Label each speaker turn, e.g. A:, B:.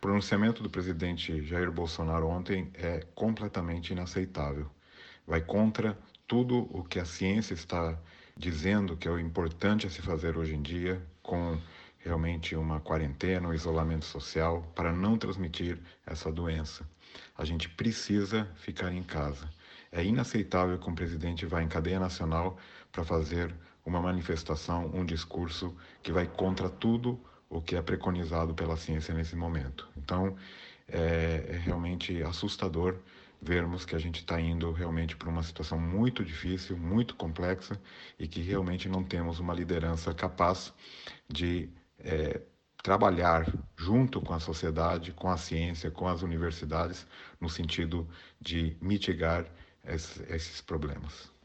A: O pronunciamento do presidente Jair Bolsonaro ontem é completamente inaceitável. Vai contra tudo o que a ciência está dizendo que é o importante a se fazer hoje em dia, com realmente uma quarentena, um isolamento social, para não transmitir essa doença. A gente precisa ficar em casa. É inaceitável que um presidente vá em cadeia nacional para fazer uma manifestação, um discurso que vai contra tudo o que é preconizado pela ciência nesse momento. Então, é realmente assustador vermos que a gente está indo realmente para uma situação muito difícil, muito complexa e que realmente não temos uma liderança capaz de trabalhar junto com a sociedade, com a ciência, com as universidades, no sentido de mitigar esses problemas.